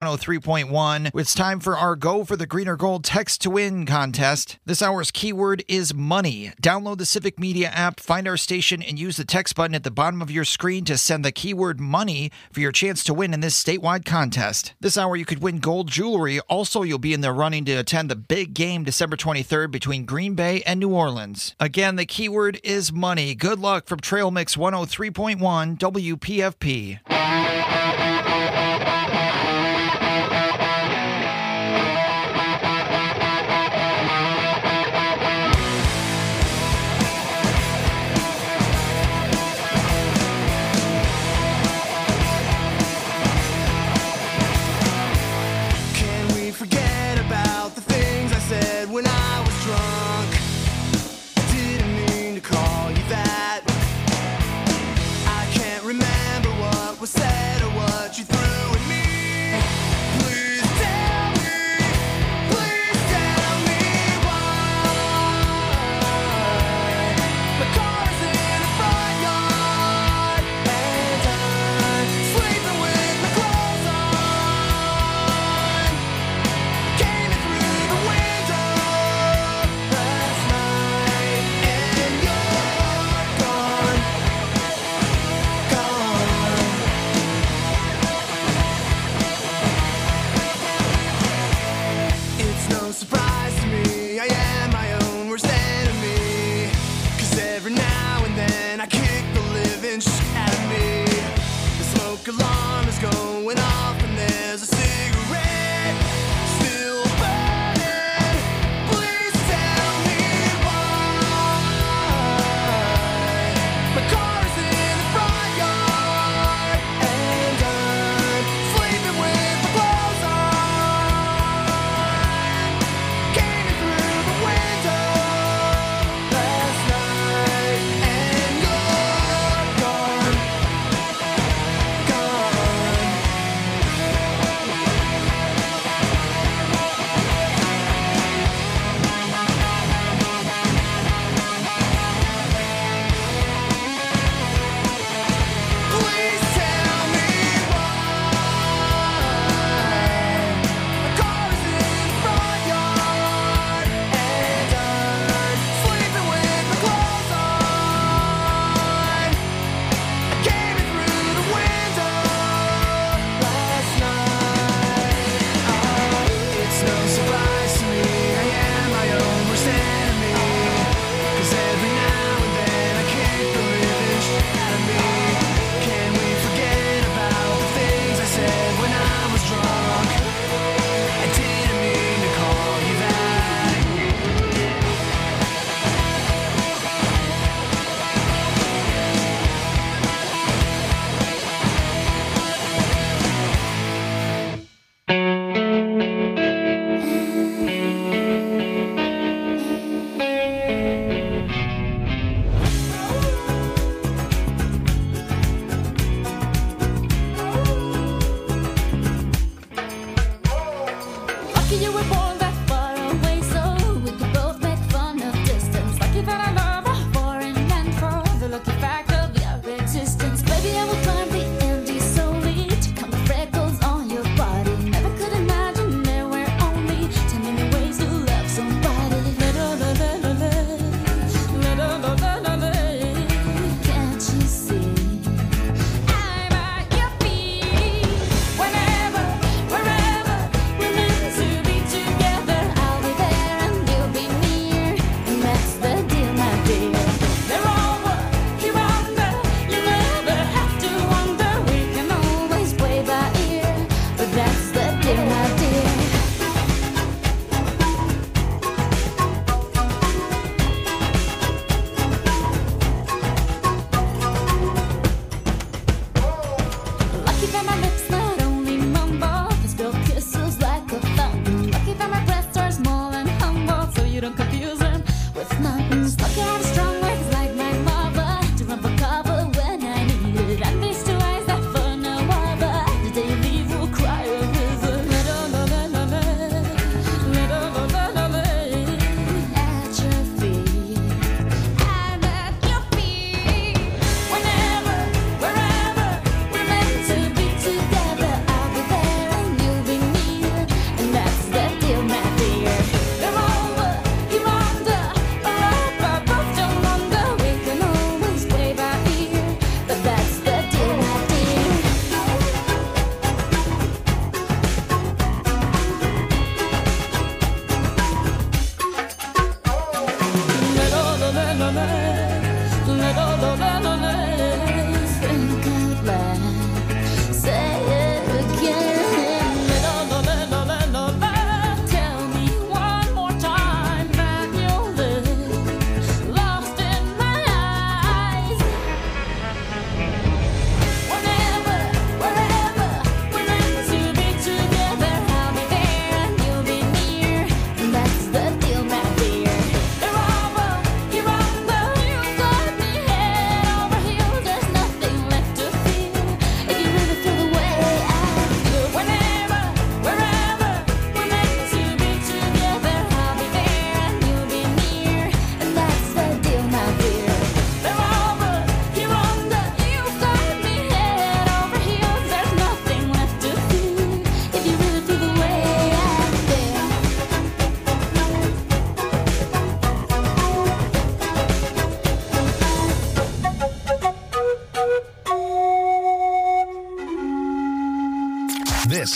103.1. It's time for our Go for the Green or Gold Text to Win contest. This hour's keyword is money. Download the Civic Media app, find our station, and use the text button at the bottom of your screen to send the keyword money for your chance to win in this statewide contest. This hour you could win gold jewelry. Also, you'll be in the running to attend the big game December 23rd between Green Bay and New Orleans. Again, the keyword is money. Good luck from Trail Mix 103.1 WPFP. When I was drunk, I didn't mean to call you that. I can't remember what was said.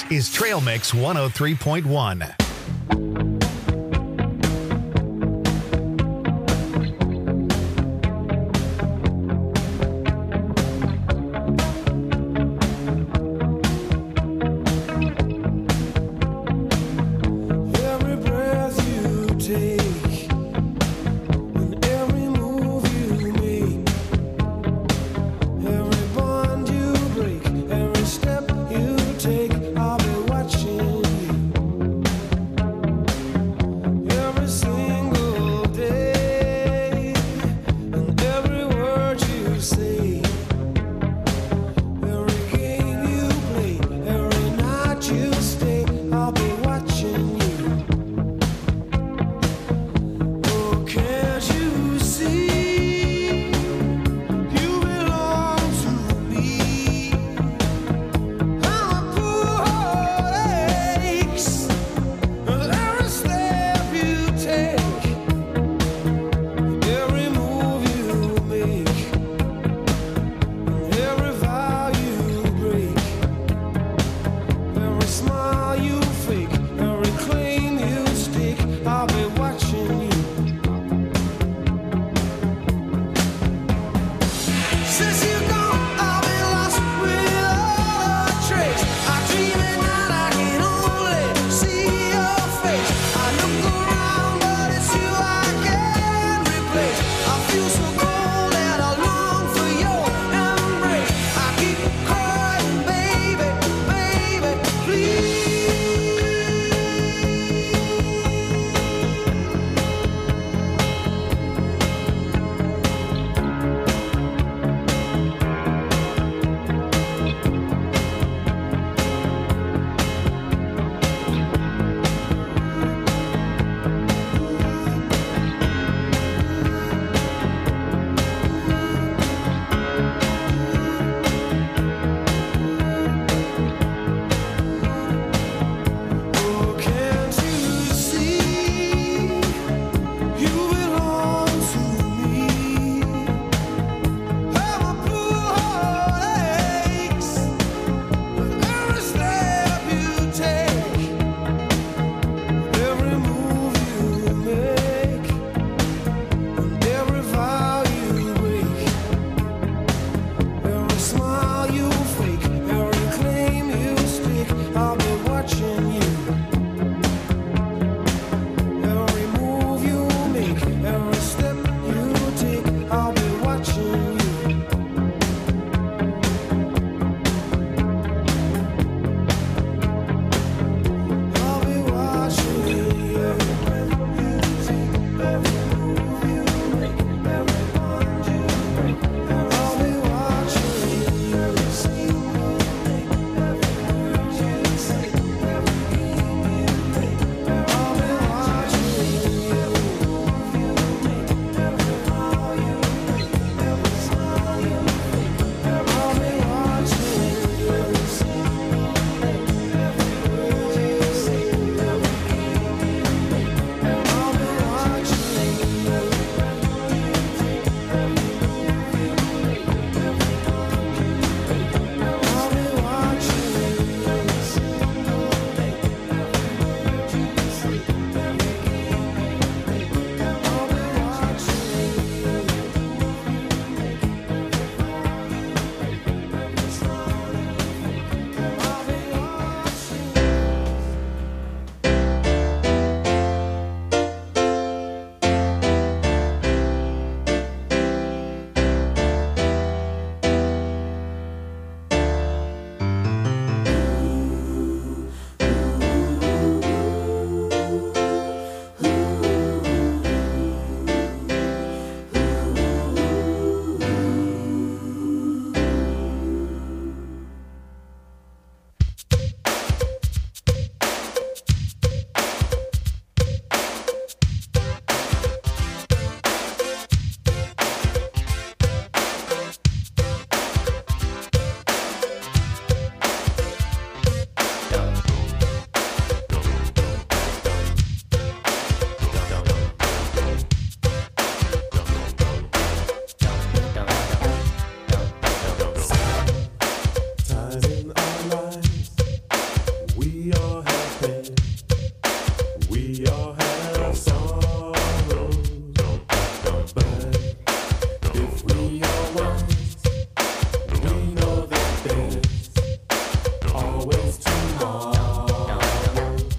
is Trail Mix 103.1. Every breath you take, and every move you make, every bond you break, every step you take, I'll be watching you.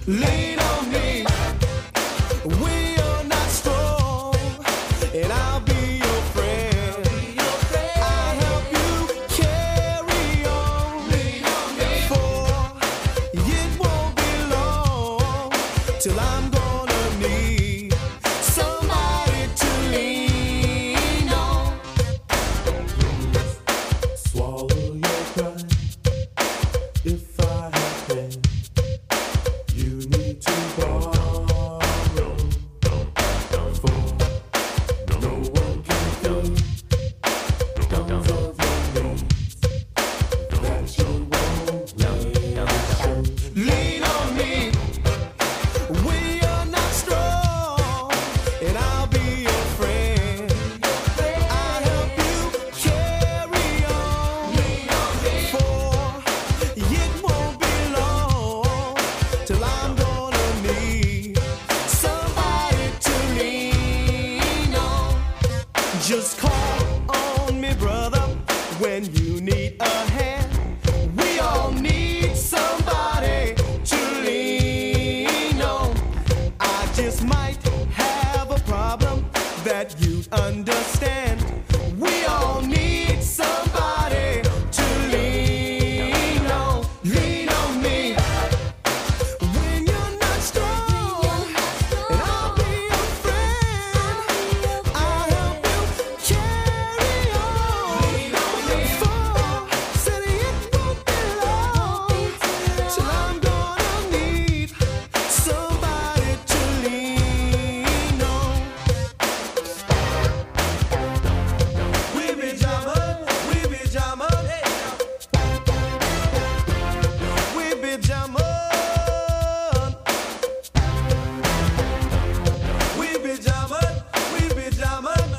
Lean on me when you're not strong, and I'll be your friend. I'll help you carry on. For it won't be long till I'm gonna need somebody to lean on. Swallow your pride if I have been. You need to borrow, for no one can fill those of your needs that you won't let. Lean on me when you're not strong, and I'll be your friend. I'll help you carry on, for it won't be long till I'm gonna need somebody to lean on. Just call on me, brother, when you need a hand. We all need somebody to lean on. I just might have a problem that you'd understand. We all need somebody to lean on. Lean on me when you're not strong, and I'll be your friend. I'll help you carry on. For said it won't be long till I'm gonna need somebody to lean on. We be jamming, we be jamming, we be jamming, we be jamming, we be jamming,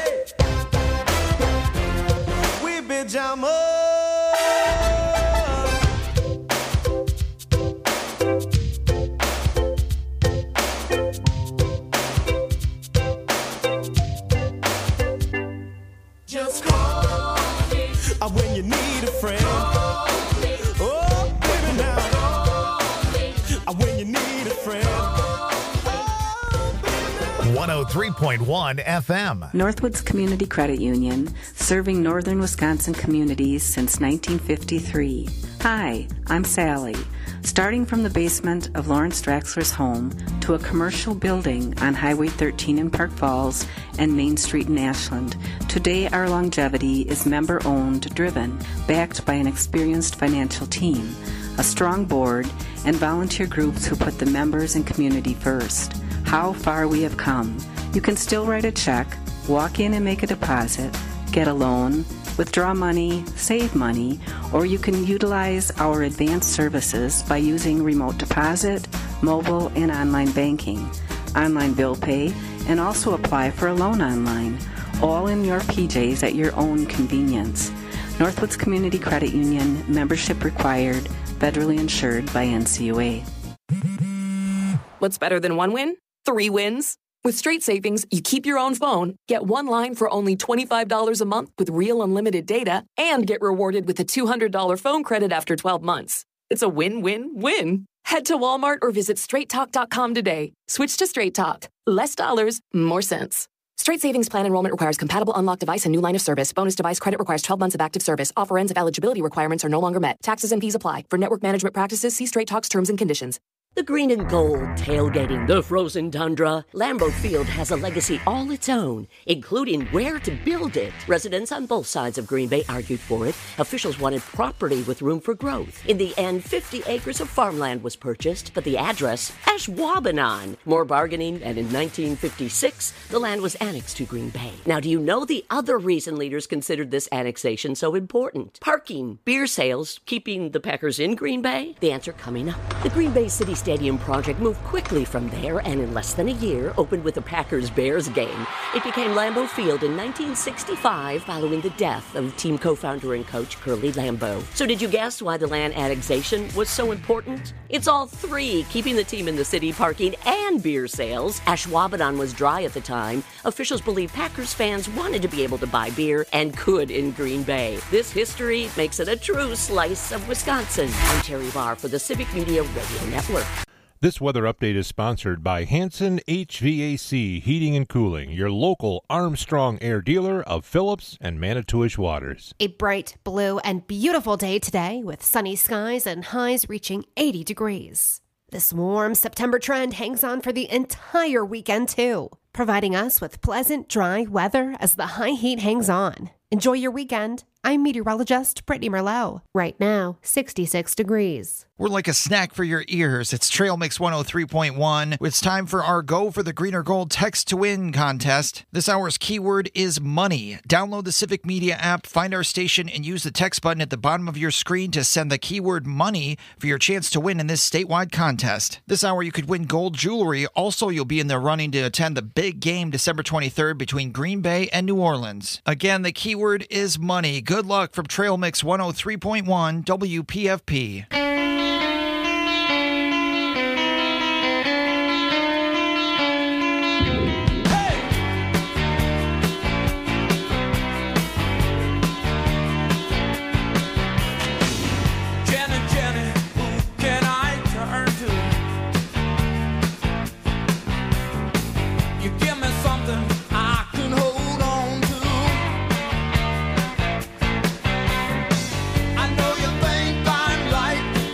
we be jamming. Just call me when you need a friend. Oh, baby, now. When you need a friend. 103.1 FM. Northwoods Community Credit Union, serving northern Wisconsin communities since 1953. Hi, I'm Sally. Starting from the basement of Lawrence Draxler's home to a commercial building on Highway 13 in Park Falls and Main Street in Ashland, today our longevity is member-owned, driven, backed by an experienced financial team, a strong board, and volunteer groups who put the members and community first. How far we have come. You can still write a check, walk in and make a deposit, get a loan, withdraw money, save money, or you can utilize our advanced services by using remote deposit, mobile, and online banking, online bill pay, and also apply for a loan online, all in your PJs at your own convenience. Northwoods Community Credit Union, membership required, federally insured by NCUA. What's better than one win? 3 wins. With Straight Savings, you keep your own phone, get one line for only $25 a month with real unlimited data, and get rewarded with a $200 phone credit after 12 months. It's a win-win-win. Head to Walmart or visit straighttalk.com today. Switch to Straight Talk. Less dollars, more sense. Straight Savings Plan enrollment requires compatible unlocked device and new line of service. Bonus device credit requires 12 months of active service. Offer ends if eligibility requirements are no longer met. Taxes and fees apply. For network management practices, see Straight Talk's terms and conditions. The green and gold, tailgating the frozen tundra. Lambeau Field has a legacy all its own, including where to build it. Residents on both sides of Green Bay argued for it. Officials wanted property with room for growth. In the end, 50 acres of farmland was purchased, but the address, Ashwaubenon. More bargaining, and in 1956, the land was annexed to Green Bay. Now, do you know the other reason leaders considered this annexation so important? Parking, beer sales, keeping the Packers in Green Bay? The answer coming up. The Green Bay City Stadium project moved quickly from there and in less than a year opened with a Packers-Bears game. It became Lambeau Field in 1965 following the death of team co-founder and coach Curly Lambeau. So did you guess why the land annexation was so important? It's all three, keeping the team in the city, parking, and beer sales. Ashwaubenon was dry at the time. Officials believe Packers fans wanted to be able to buy beer and could in Green Bay. This history makes it a true slice of Wisconsin. I'm Terry Barr for the Civic Media Radio Network. This weather update is sponsored by Hanson HVAC Heating and Cooling, your local Armstrong Air dealer of Phillips and Manitowish Waters. A bright, blue, and beautiful day today with sunny skies and highs reaching 80 degrees. This warm September trend hangs on for the entire weekend, too, providing us with pleasant, dry weather as the high heat hangs on. Enjoy your weekend. I'm meteorologist Brittany Merlot. Right now, 66 degrees. We're like a snack for your ears. It's Trail Mix 103.1. It's time for our Go for the Green or Gold Text to Win contest. This hour's keyword is money. Download the Civic Media app, find our station, and use the text button at the bottom of your screen to send the keyword money for your chance to win in this statewide contest. This hour, you could win gold jewelry. Also, you'll be in the running to attend the big game December 23rd between Green Bay and New Orleans. Again, the keyword is money. Good luck from Trail Mix 103.1 WPFP. I know you think I'm right.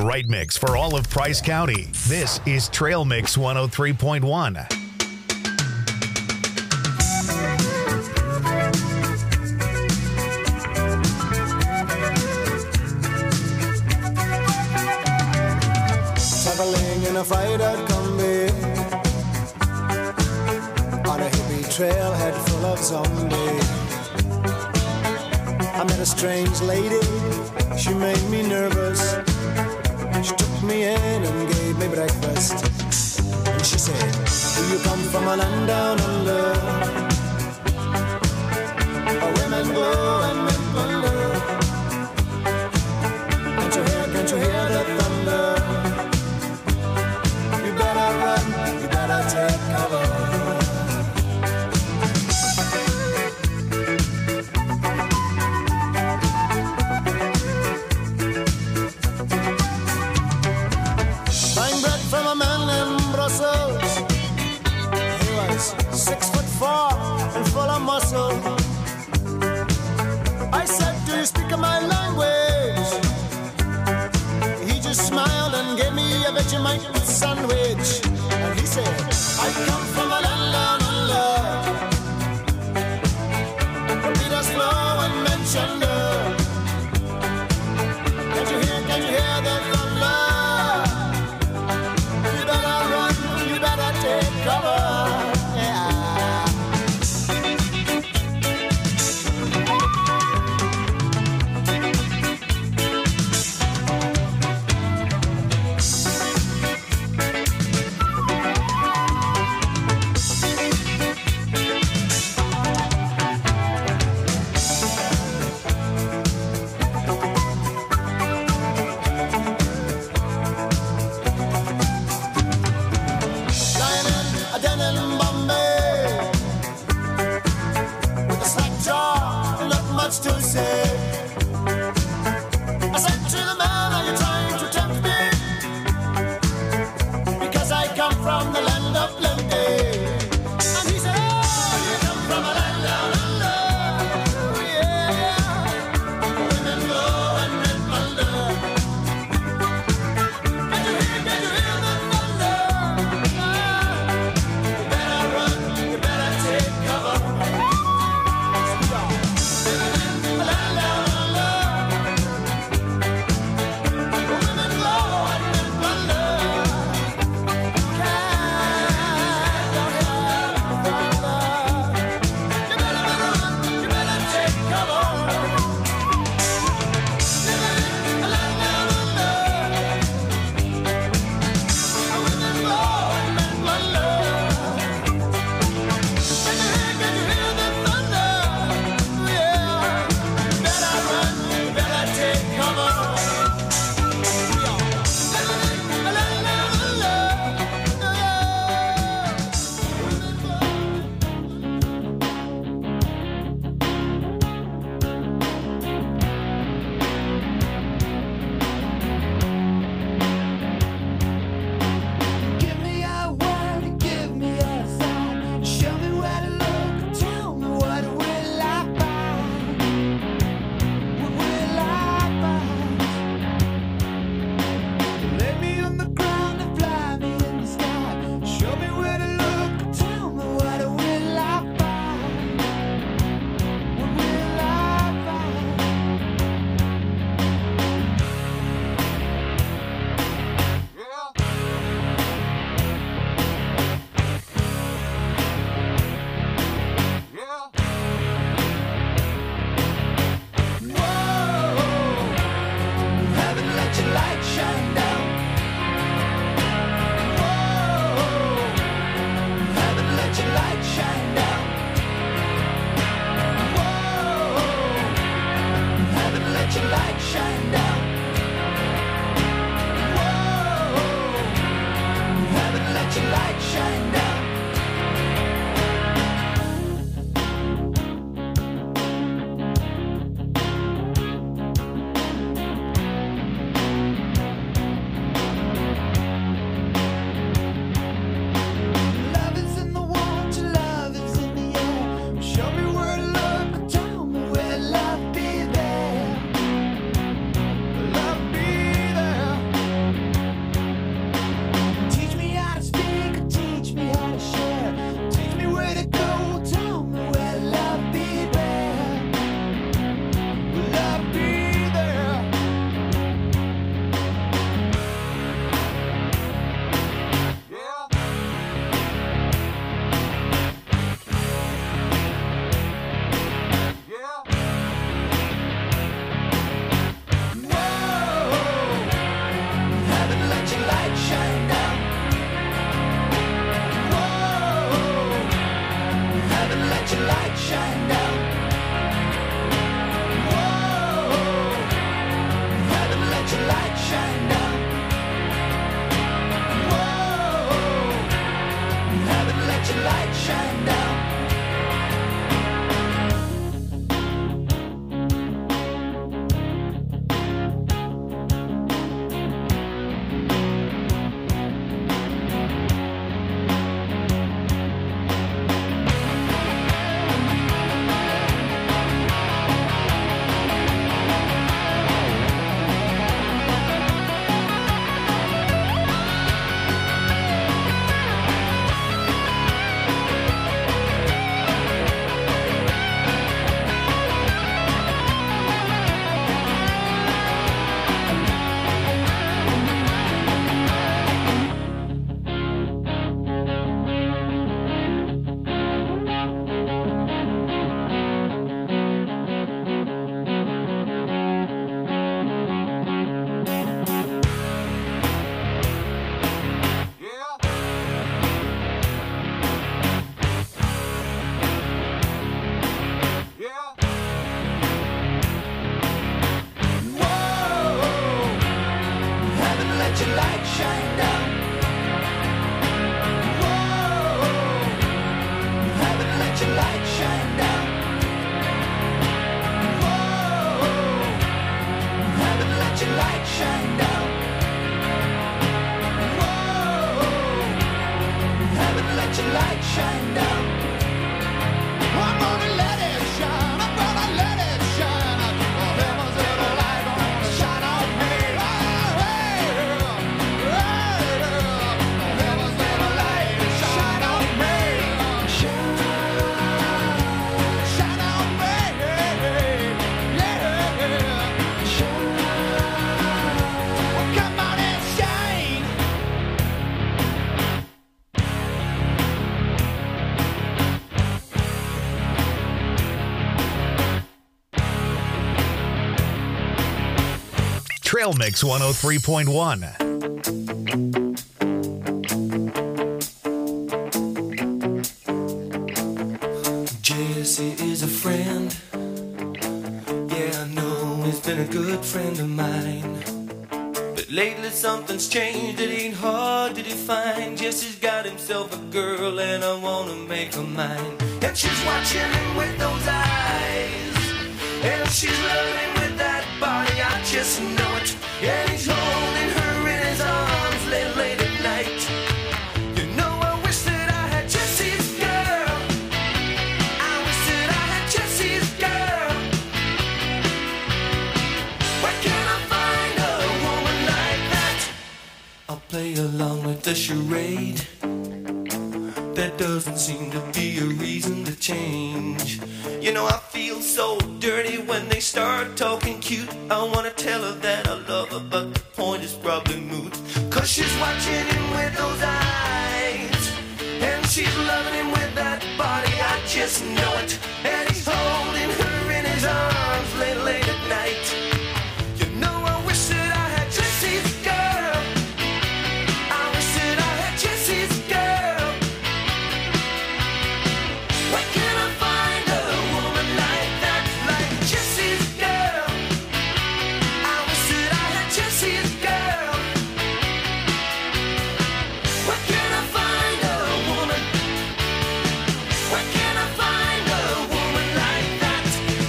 right mix for all of Price County. This is Trail Mix 103.1. Traveling in a fried-out Kombi on a hippie trailhead full of zombies. I met a strange lady, she made me nervous. She took me in and gave me breakfast. And she said, do you come from a land down under? Where women go and men plunder. Can't you hear the thunder? You better run, you better take cover. let your light shine down. Heaven, let your light shine down. Heaven, let your light shine down. Heaven, let your light shine down. I'm gonna let it shine. I'm gonna let it shine. Heaven's little light gonna shine on me. Heaven's little light shine on me. Shine on me. Yeah. Shine. Well, come on and shine. Trail Mix 103.1. Jesse is a friend. Yeah, I know he's been a good friend of mine. But lately something's changed, it ain't hard to define. Jesse's got himself a girl and I wanna make her mine. And she's watching him with those eyes, and she's loving him with that body, I just know it. And he's holding her in his arms late at night. You know, I wish that I had Jesse's girl. I wish that I had Jesse's girl. Where can I find a woman like that? I'll play along with the charade. There doesn't seem to be a reason to change. You know, I feel so dirty when they start talking cute. I wanna tell her that I love her, but the point is probably moot. Cause she's watching him with those eyes, and she's loving him with that body, I just know it. And he's holding her in his arms late at night. You know, I wish that I had Jesse's girl. I wish that I had Jesse's girl. Where can I find a woman like that, like Jesse's girl? I wish that I had Jesse's girl. Where can I find a woman? Where can I find a woman like that?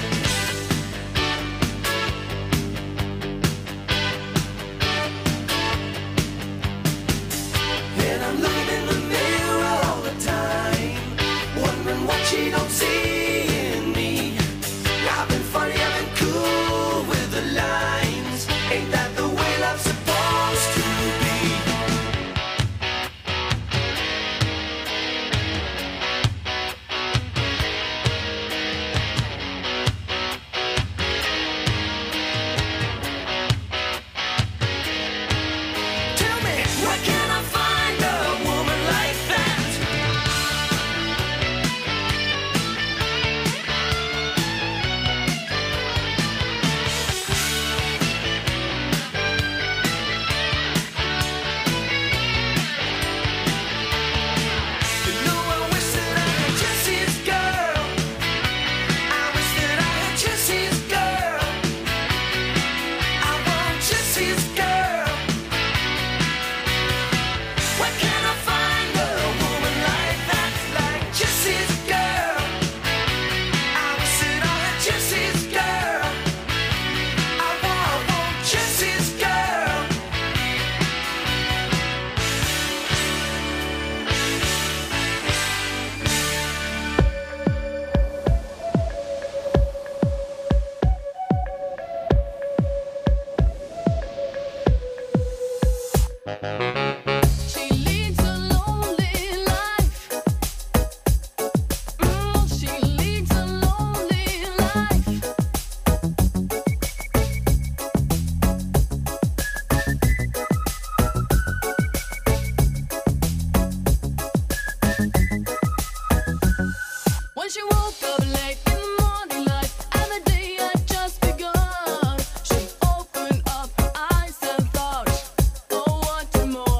And I'm looking in the mirror all the time, wondering what she don't see in me. I've been funny, I've been cool with the lines. Ain't that the way love's supposed to be? Tell me, where can I find a woman like that? You know, I wish that I had Jesse's girl. I wish that I had Jesse's girl. I want Jesse's girl. Where can I find a woman like that, like Jesse's girl? I wish that I had Jesse's girl. I want Jesse's girl. She leads a lonely life. She leads a lonely life. When she woke up late in the morning light, and the day had just begun, she opened up her eyes and thought, oh, what tomorrow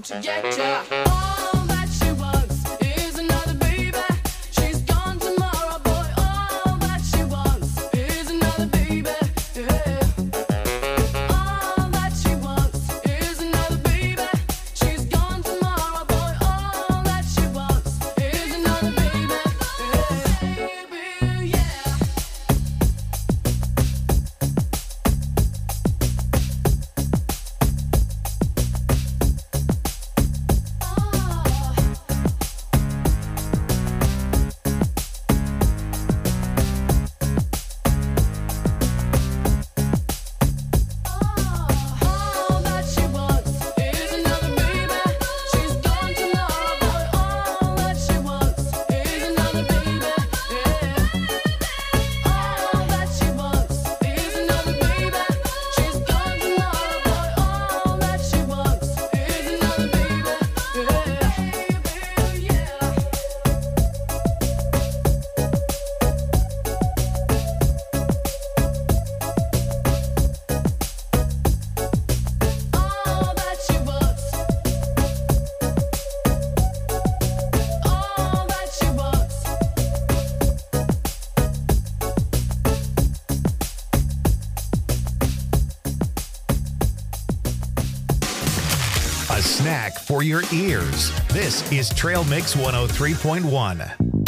to get ya. All that she wants is another baby. She's gone tomorrow, boy. All that she wants is another baby. Yeah. All that she wants is another baby. She's gone tomorrow, boy. All that she wants is another baby. Yeah. Baby, yeah. All that she wants is another baby. She's gone tomorrow, boy. All that she wants is another baby. Yeah. All that she wants is another baby. She's gone tomorrow, boy. All that she wants is another baby. Yeah. All that she wants. All that she wants. A snack for your ears. This is Trail Mix 103.1.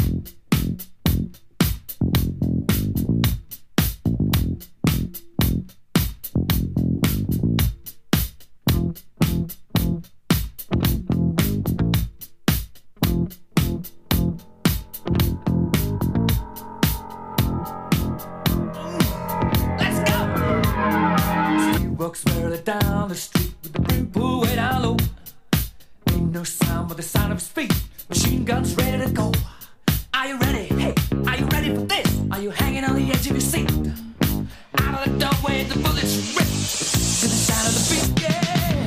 Let's go! She walks merrily down the street with the brim pulled way down low. Ain't no sound but the sound of his feet. Machine guns ready to go. Are you ready? Hey, are you ready for this? Are you hanging on the edge of your seat? Out of the doorway, the bullets rip to the sound of the beat. Yeah.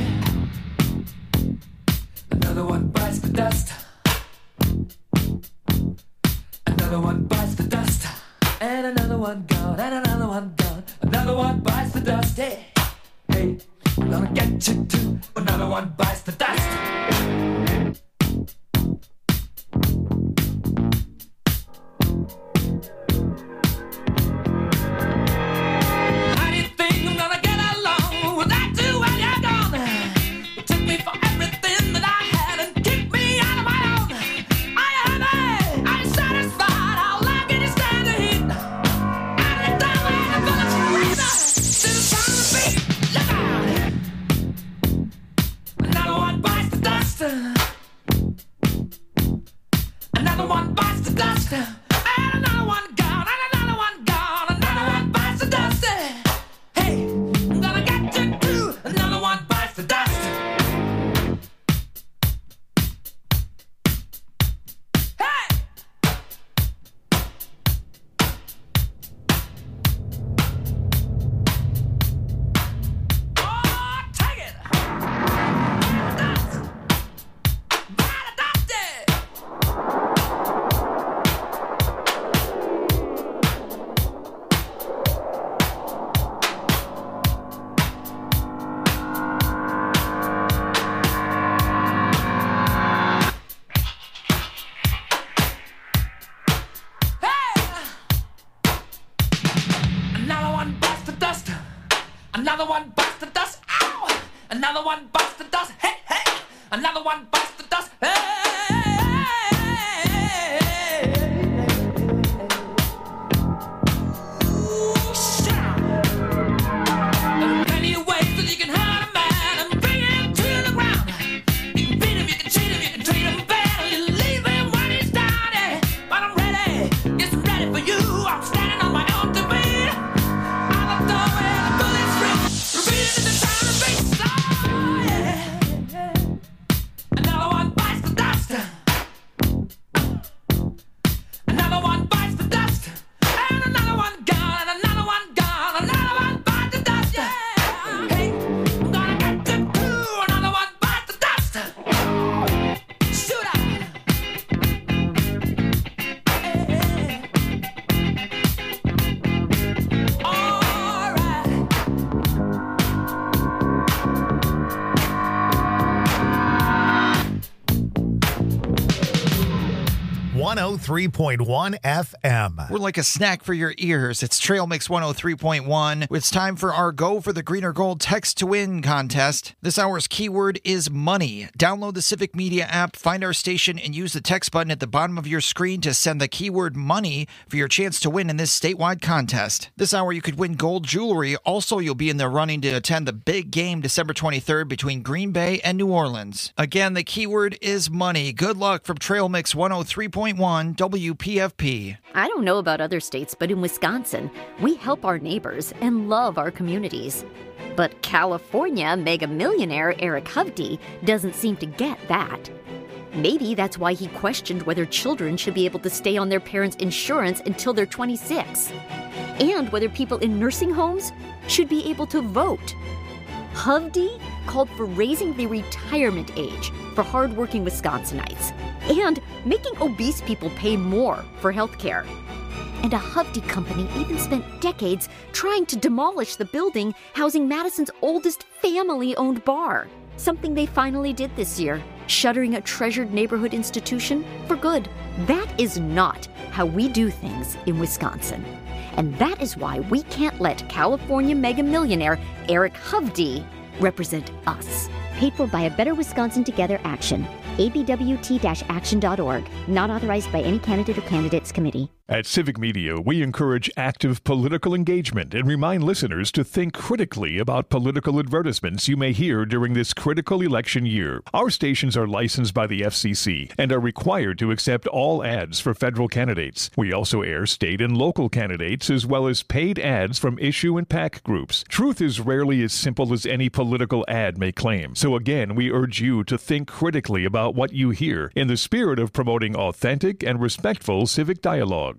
Another one bites the dust. Another one bites the dust. And another one gone, and another one gone. Another one bites the dust. Hey, hey, I'm gonna get you too. Another one bites the dust. How do you think I'm gonna get along without you when you're gone? You took me for everything that I had and kicked me out of my own. Are you happy? Are you satisfied? How long can you stand the heat? Out of the doorway, the bullets rip to the sound of the beat. Look out! Another one bites the dust. Another one bites the dust. And another one gone. And another one gone. Another one bites the dust. Hey, I'm gonna get you too. Another one bites the dust. Hey! Oh, take it! Dust! Bite the dust! Another one bites the dust. Another one bites the dust. Ow! Another one bites the dust. Hey, hey! Another one bites the dust. Ooh, shout! There are plenty of ways that you can hurt a man and bring him to the ground. You can beat him, you can cheat him, you can treat him bad, or you leave him when he's down. Yeah. But I'm ready, yes, I'm ready for you. I'm standing on my own two feet. Out the doorway, the bullets rip, repeating the sound of beats. Oh, yeah. Another one bites the 103.1 FM. We're like a snack for your ears. It's Trail Mix 103.1. It's time for our Go for the Green or Gold Text to Win contest. This hour's keyword is money. Download the Civic Media app, find our station, and use the text button at the bottom of your screen to send the keyword money for your chance to win in this statewide contest. This hour, you could win gold jewelry. Also, you'll be in the running to attend the big game December 23rd between Green Bay and New Orleans. Again, the keyword is money. Good luck from Trail Mix 103.1 WPFP. I don't know about other states, but in Wisconsin, we help our neighbors and love our communities. But California mega millionaire Eric Hovde doesn't seem to get that. Maybe that's why he questioned whether children should be able to stay on their parents' insurance until they're 26, and whether people in nursing homes should be able to vote. Hovde called for raising the retirement age for hardworking Wisconsinites and making obese people pay more for health care. And a Hovde company even spent decades trying to demolish the building housing Madison's oldest family-owned bar, something they finally did this year, shuttering a treasured neighborhood institution for good. That is not how we do things in Wisconsin. And that is why we can't let California mega millionaire Eric Hovde represent us. Paid for by a Better Wisconsin Together Action. abwt-action.org. Not authorized by any candidate or candidates committee. At Civic Media, we encourage active political engagement and remind listeners to think critically about political advertisements you may hear during this critical election year. Our stations are licensed by the FCC and are required to accept all ads for federal candidates. We also air state and local candidates as well as paid ads from issue and PAC groups. Truth is rarely as simple as any political ad may claim. So again, we urge you to think critically about what you hear in the spirit of promoting authentic and respectful civic dialogue.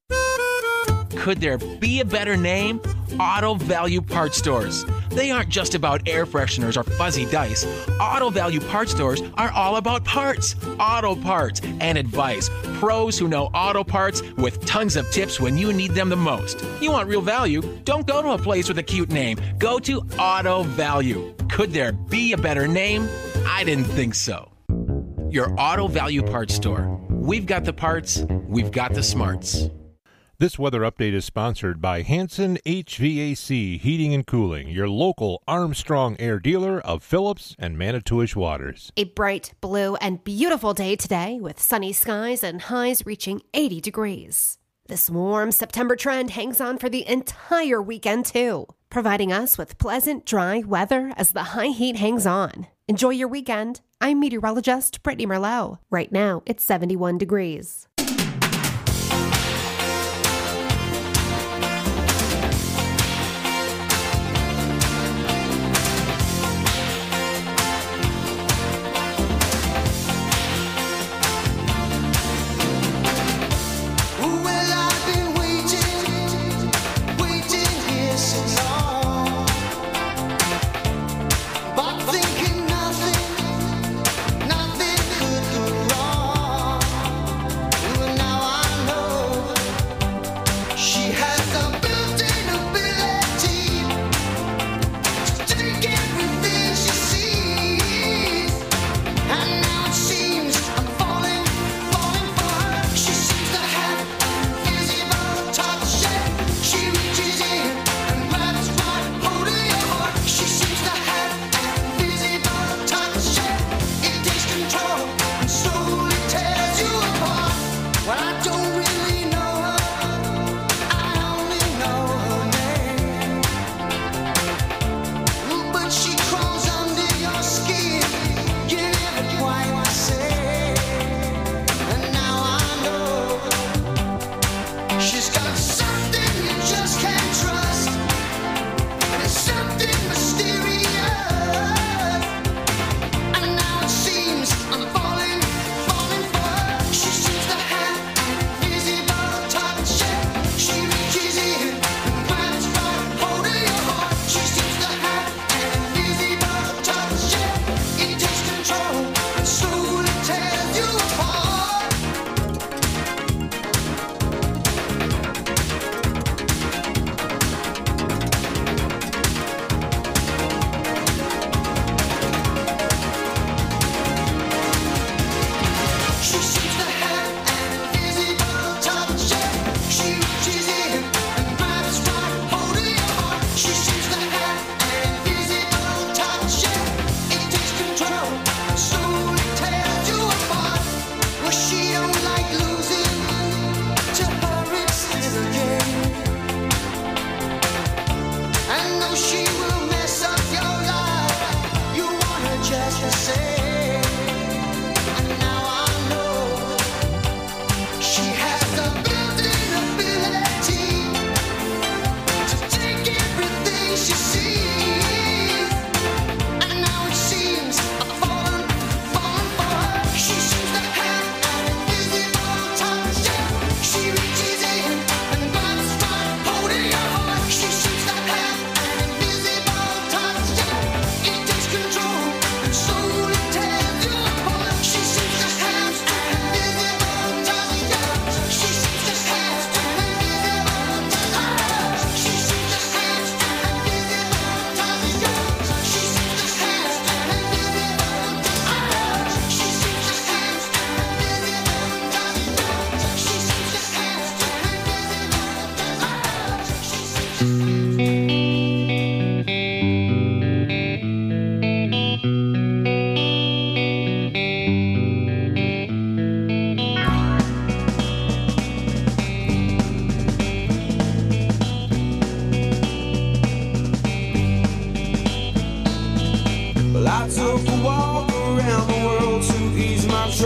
Could there be a better name? Auto Value Parts Stores. They aren't just about air fresheners or fuzzy dice. Auto Value Parts Stores are all about parts, auto parts, and advice. Pros who know auto parts with tons of tips when you need them the most. You want real value? Don't go to a place with a cute name. Go to Auto Value. Could there be a better name? I didn't think so. Your Auto Value Parts Store. We've got the parts, we've got the smarts. This weather update is sponsored by Hanson HVAC Heating and Cooling, your local Armstrong Air dealer of Phillips and Manitowish Waters. A bright blue and beautiful day today with sunny skies and highs reaching 80 degrees. This warm September trend hangs on for the entire weekend too, providing us with pleasant, dry weather as the high heat hangs on. Enjoy your weekend. I'm meteorologist Brittany Merlot. Right now, it's 71 degrees. Nothing could go wrong.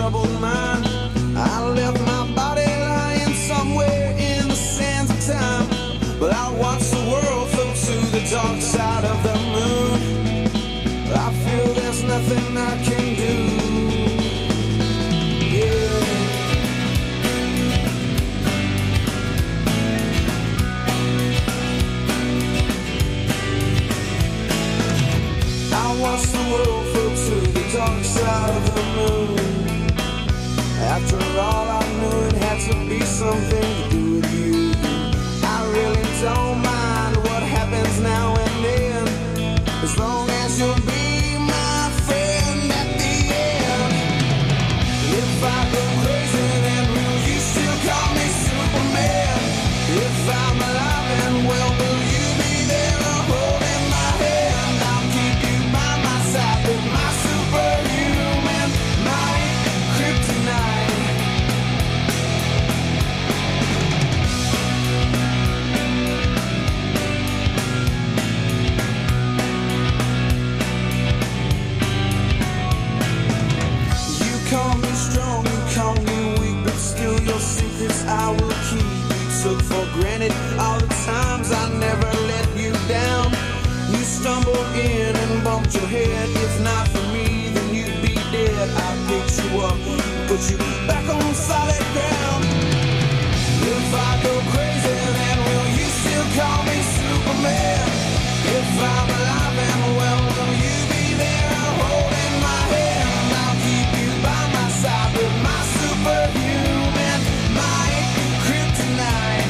troubled mind. I left my body lying somewhere in the sands of time, but I watched the world float to the dark side of the moon. I feel there's nothing I can do. Yeah. I watched the world float to the dark side of the moon. After all, I knew it had to be something to do with you. I really don't mind what happens now and then, as long as you'll be my friend at the end. If I go crazy, then will you still call me Superman? If I'm alive and well, will you be there holding my hand? I'll keep you by my side with my superhuman might, kryptonite. You call me strong, you call me weak, but still your secrets I will keep. You took for granted all the times I never let you down. You stumbled in and bumped your head. If not for me, then you'd be dead. I picked you up, put you back on solid ground. If I go crazy, then will you still call me Superman? If I'm alive and well, will you be there holding my hand? I'll keep you by my side with my superhuman might, kryptonite.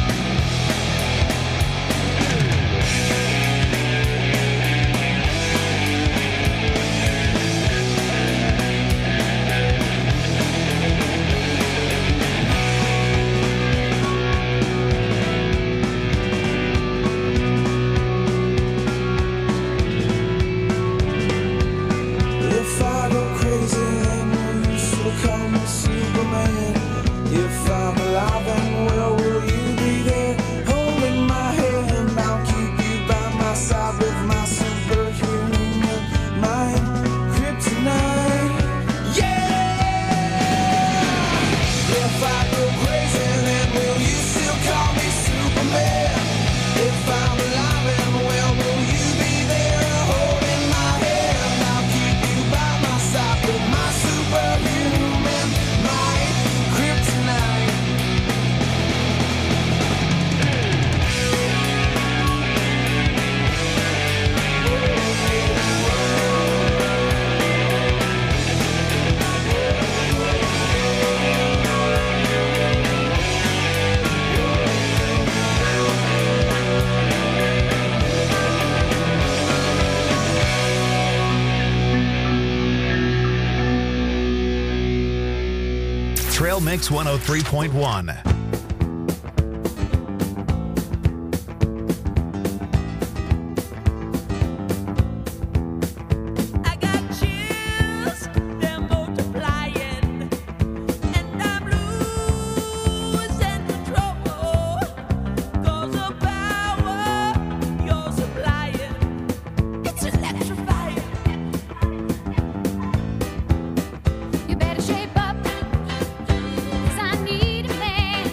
If I go crazy, then will you still call me Superman? If I'm alive and well, will you be there holding my hand? I'll keep you by my side with my superhuman mind, kryptonite. Yeah! If I go crazy, then will you still call me Superman? If I'm alive and well, will you be there holding my hand? I'll keep you by my side with my superhuman might, kryptonite. Trail Mix 103.1. I got chills, they're multiplying, and I'm losing control. 'Cause the power you're supplying, it's electrifying. You better shape up, 'cause I need a man.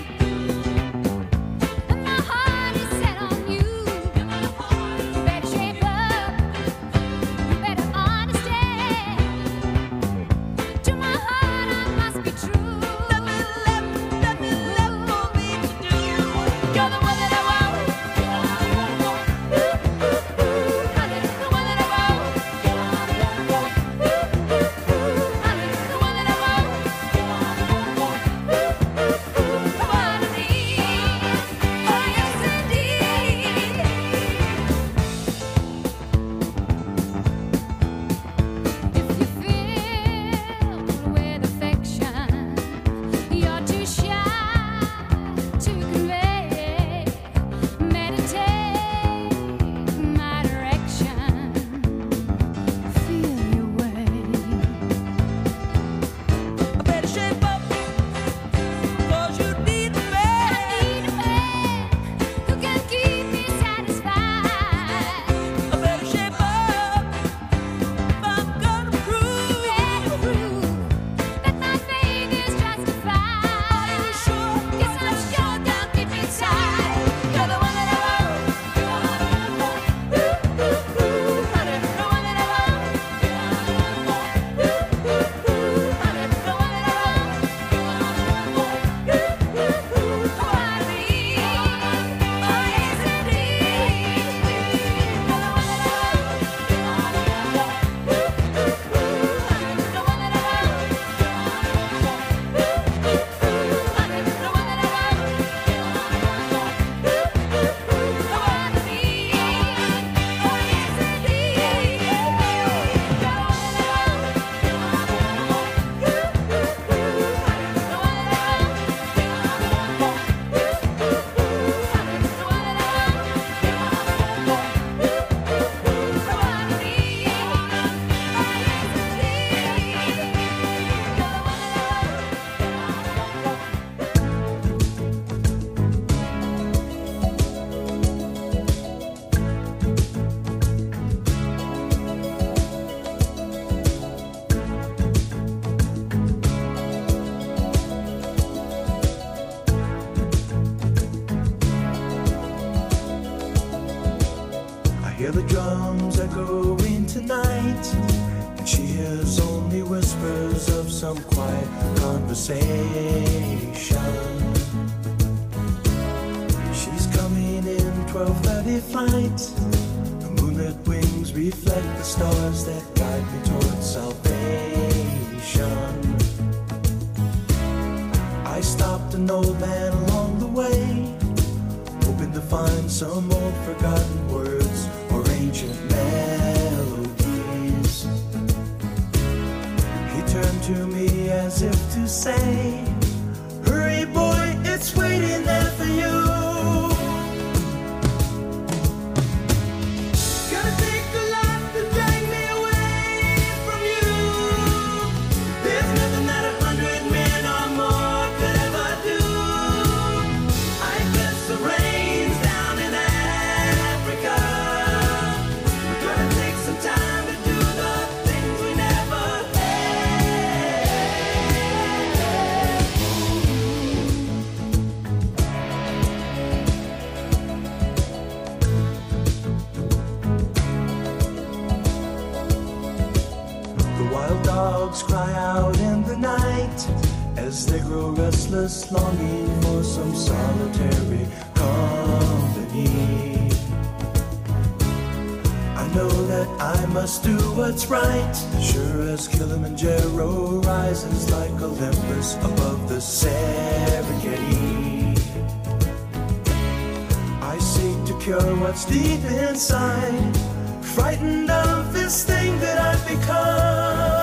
quiet conversation. She's coming in 12:30 flight. The moonlit wings reflect the stars that guide me towards salvation. I stopped an old man along the way, hoping to find some old forgotten words or ancient melodies. He turned to me as if to say, hurry boy, it's waiting there for you. Gotta take a lot to drag me away from you. There's nothing that 100 men or more could ever do. I guess the rain's down in Africa. We're gonna take some time to do the things we never The wild dogs cry out in the night as they grow restless, longing for some solitary company. I know that I must do what's right, sure as Kilimanjaro rises like Olympus above the Serengeti. I seek to cure what's deep inside, frightened of this thing that I've become.